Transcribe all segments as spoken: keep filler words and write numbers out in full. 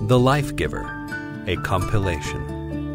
The Life Giver, a compilation.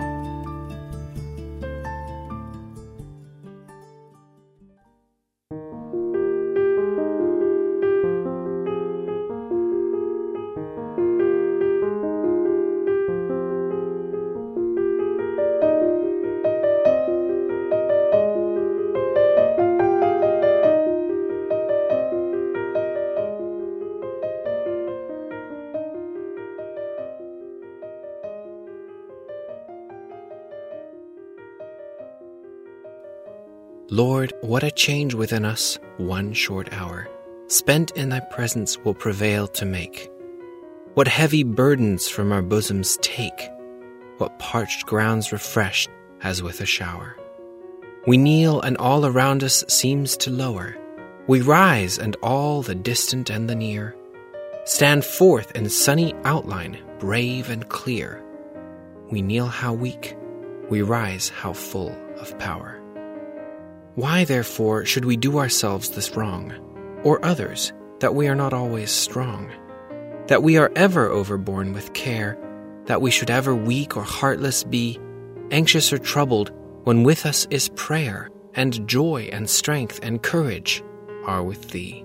Lord, what a change within us, one short hour, spent in thy presence will prevail to make. What heavy burdens from our bosoms take, what parched grounds refreshed as with a shower. We kneel and all around us seems to lower. We rise and all the distant and the near stand forth in sunny outline, brave and clear. We kneel how weak, we rise how full of power. Why, therefore, should we do ourselves this wrong, or others, that we are not always strong, that we are ever overborne with care, that we should ever weak or heartless be, anxious or troubled, when with us is prayer, and joy and strength and courage are with thee.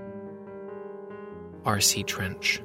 R C Trench.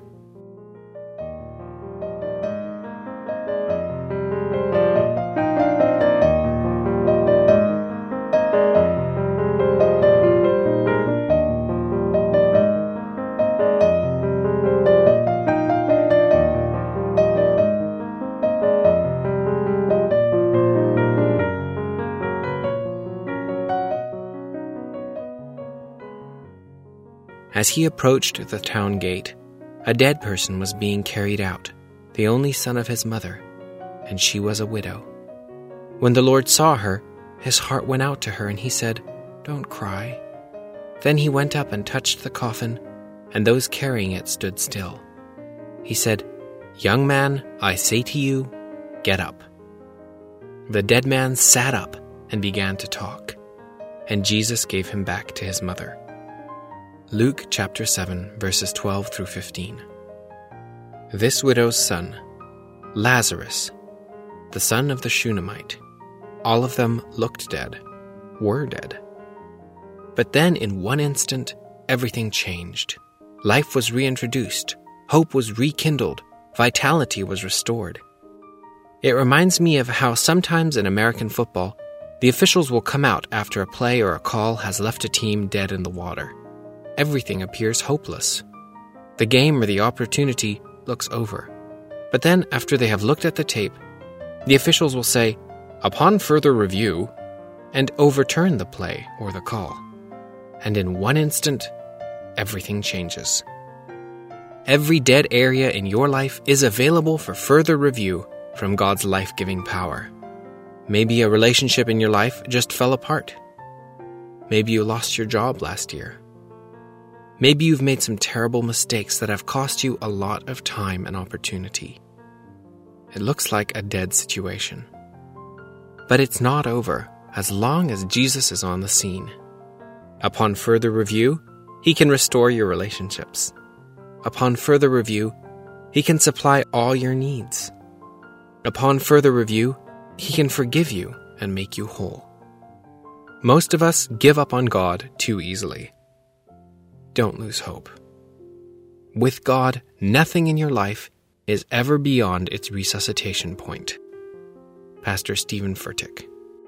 As he approached the town gate, a dead person was being carried out, the only son of his mother, and she was a widow. When the Lord saw her, his heart went out to her, and he said, "Don't cry." Then he went up and touched the coffin, and those carrying it stood still. He said, "Young man, I say to you, get up." The dead man sat up and began to talk, and Jesus gave him back to his mother. Luke chapter seven, verses twelve through fifteen. This widow's son, Lazarus, the son of the Shunammite, all of them looked dead, were dead. But then in one instant, everything changed. Life was reintroduced, hope was rekindled, vitality was restored. It reminds me of how sometimes in American football, the officials will come out after a play or a call has left a team dead in the water. Everything appears hopeless. The game or the opportunity looks over. But then, after they have looked at the tape, the officials will say, "Upon further review," and overturn the play or the call. And in one instant, everything changes. Every dead area in your life is available for further review from God's life-giving power. Maybe a relationship in your life just fell apart. Maybe you lost your job last year. Maybe you've made some terrible mistakes that have cost you a lot of time and opportunity. It looks like a dead situation. But it's not over as long as Jesus is on the scene. Upon further review, he can restore your relationships. Upon further review, he can supply all your needs. Upon further review, he can forgive you and make you whole. Most of us give up on God too easily. Don't lose hope. With God, nothing in your life is ever beyond its resuscitation point. Pastor Stephen Furtick.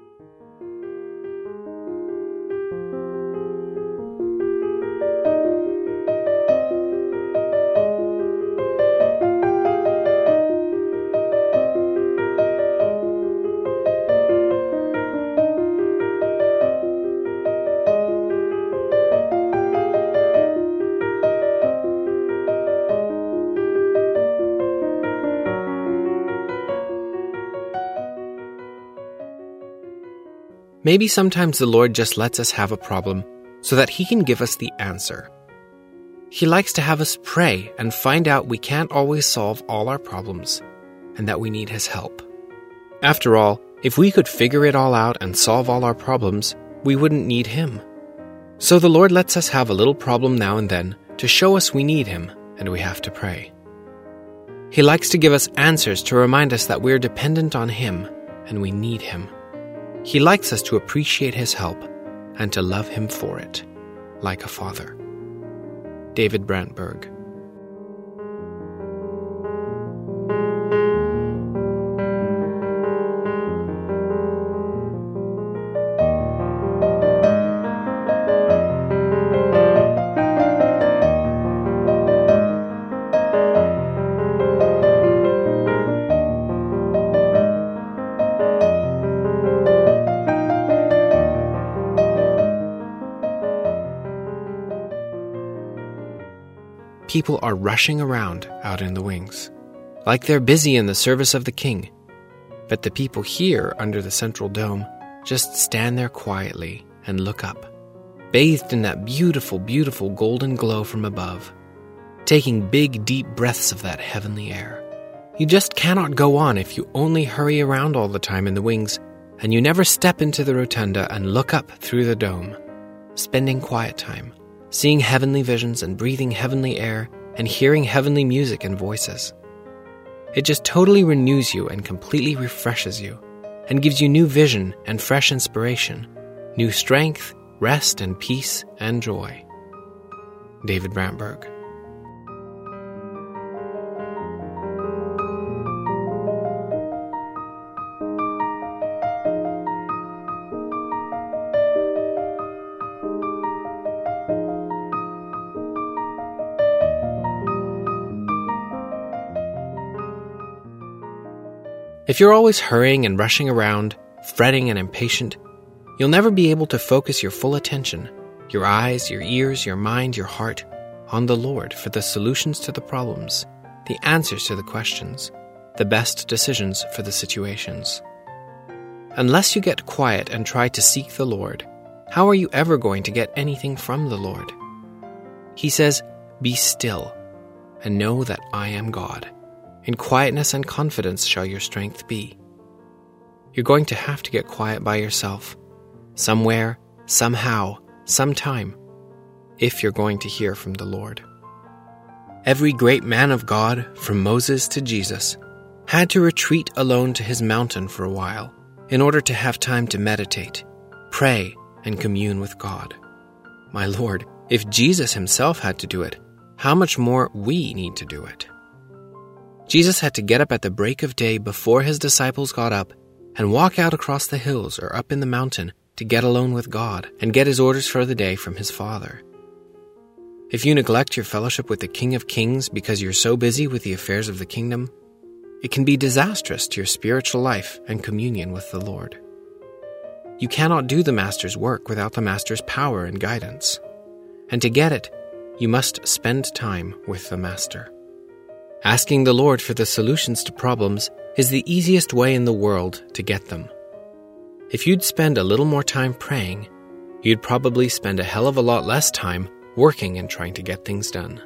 Maybe sometimes the Lord just lets us have a problem so that he can give us the answer. He likes to have us pray and find out we can't always solve all our problems and that we need his help. After all, if we could figure it all out and solve all our problems, we wouldn't need him. So the Lord lets us have a little problem now and then to show us we need him and we have to pray. He likes to give us answers to remind us that we're dependent on Him and we need Him. He likes us to appreciate His help and to love Him for it, like a father. David Brantberg. People are rushing around out in the wings, like they're busy in the service of the King. But the people here under the central dome just stand there quietly and look up, bathed in that beautiful, beautiful golden glow from above, taking big, deep breaths of that heavenly air. You just cannot go on if you only hurry around all the time in the wings, and you never step into the rotunda and look up through the dome, spending quiet time, seeing heavenly visions and breathing heavenly air and hearing heavenly music and voices. It just totally renews you and completely refreshes you and gives you new vision and fresh inspiration, new strength, rest and peace and joy. David Brantberg. If you're always hurrying and rushing around, fretting and impatient, you'll never be able to focus your full attention, your eyes, your ears, your mind, your heart, on the Lord for the solutions to the problems, the answers to the questions, the best decisions for the situations. Unless you get quiet and try to seek the Lord, how are you ever going to get anything from the Lord? He says, "Be still, and know that I am God. In quietness and confidence shall your strength be." You're going to have to get quiet by yourself, somewhere, somehow, sometime, if you're going to hear from the Lord. Every great man of God, from Moses to Jesus, had to retreat alone to his mountain for a while in order to have time to meditate, pray, and commune with God. My Lord, if Jesus himself had to do it, how much more we need to do it. Jesus had to get up at the break of day before his disciples got up and walk out across the hills or up in the mountain to get alone with God and get his orders for the day from his Father. If you neglect your fellowship with the King of Kings because you're so busy with the affairs of the kingdom, it can be disastrous to your spiritual life and communion with the Lord. You cannot do the Master's work without the Master's power and guidance. And to get it, you must spend time with the Master. Asking the Lord for the solutions to problems is the easiest way in the world to get them. If you'd spend a little more time praying, you'd probably spend a hell of a lot less time working and trying to get things done.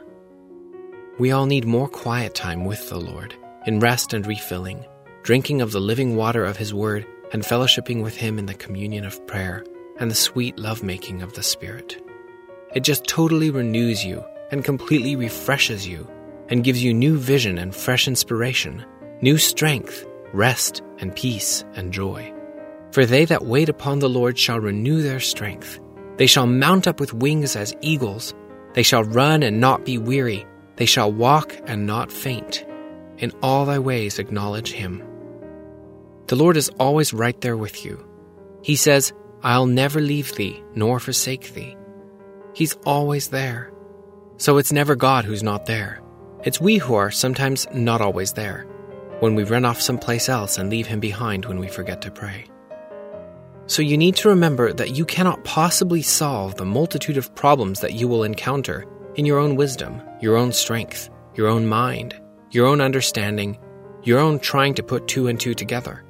We all need more quiet time with the Lord, in rest and refilling, drinking of the living water of His Word and fellowshipping with Him in the communion of prayer and the sweet lovemaking of the Spirit. It just totally renews you and completely refreshes you and gives you new vision and fresh inspiration, new strength, rest and peace and joy. For they that wait upon the Lord shall renew their strength. They shall mount up with wings as eagles. They shall run and not be weary. They shall walk and not faint. In all thy ways acknowledge Him. The Lord is always right there with you. He says, "I'll never leave thee nor forsake thee." He's always there. So it's never God who's not there. It's we who are sometimes not always there, when we run off someplace else and leave Him behind when we forget to pray. So you need to remember that you cannot possibly solve the multitude of problems that you will encounter in your own wisdom, your own strength, your own mind, your own understanding, your own trying to put two and two together.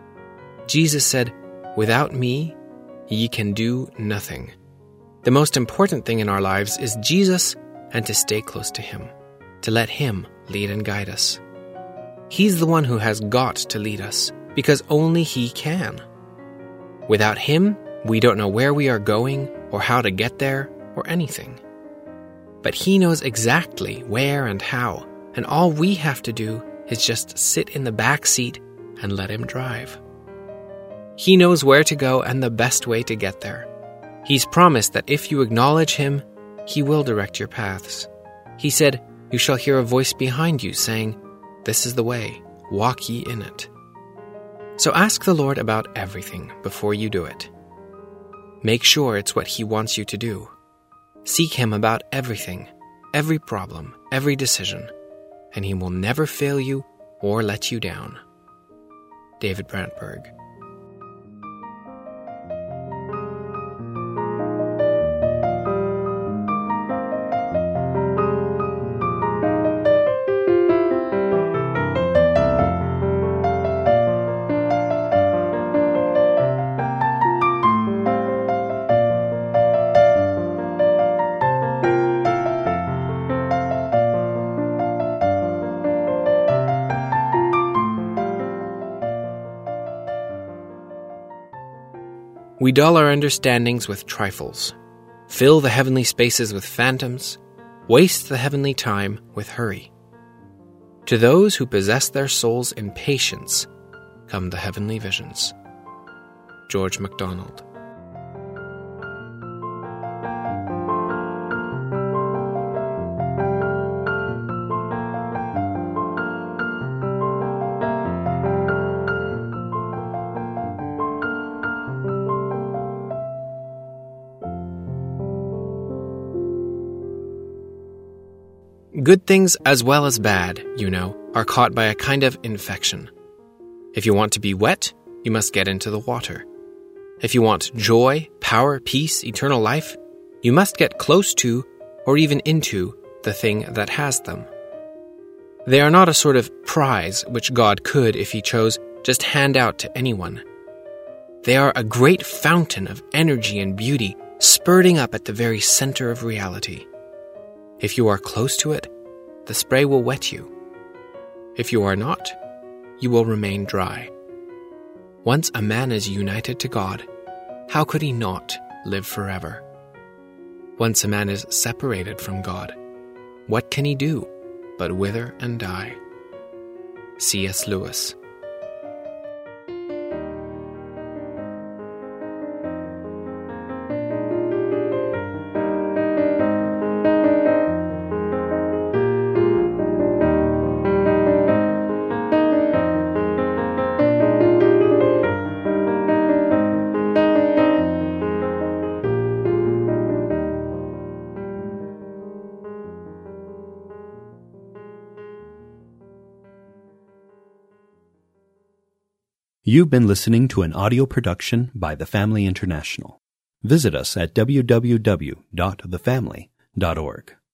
Jesus said, "Without me, ye can do nothing." The most important thing in our lives is Jesus and to stay close to Him, to let Him lead and guide us. He's the one who has got to lead us, because only He can. Without Him, we don't know where we are going or how to get there or anything. But He knows exactly where and how, and all we have to do is just sit in the back seat and let him drive. He knows where to go and the best way to get there. He's promised that if you acknowledge him, he will direct your paths. He said, "You shall hear a voice behind you saying, 'This is the way, walk ye in it.'" So ask the Lord about everything before you do it. Make sure it's what he wants you to do. Seek him about everything, every problem, every decision, and he will never fail you or let you down. David Brantberg. We dull our understandings with trifles, fill the heavenly spaces with phantoms, waste the heavenly time with hurry. To those who possess their souls in patience come the heavenly visions. George MacDonald. Good things as well as bad, you know, are caught by a kind of infection. If you want to be wet, you must get into the water. If you want joy, power, peace, eternal life, you must get close to, or even into, the thing that has them. They are not a sort of prize which God could, if he chose, just hand out to anyone. They are a great fountain of energy and beauty, spurting up at the very center of reality. If you are close to it, the spray will wet you. If you are not, you will remain dry. Once a man is united to God, how could he not live forever? Once a man is separated from God, what can he do but wither and die? C S Lewis. You've been listening to an audio production by The Family International. Visit us at w w w dot the family dot org.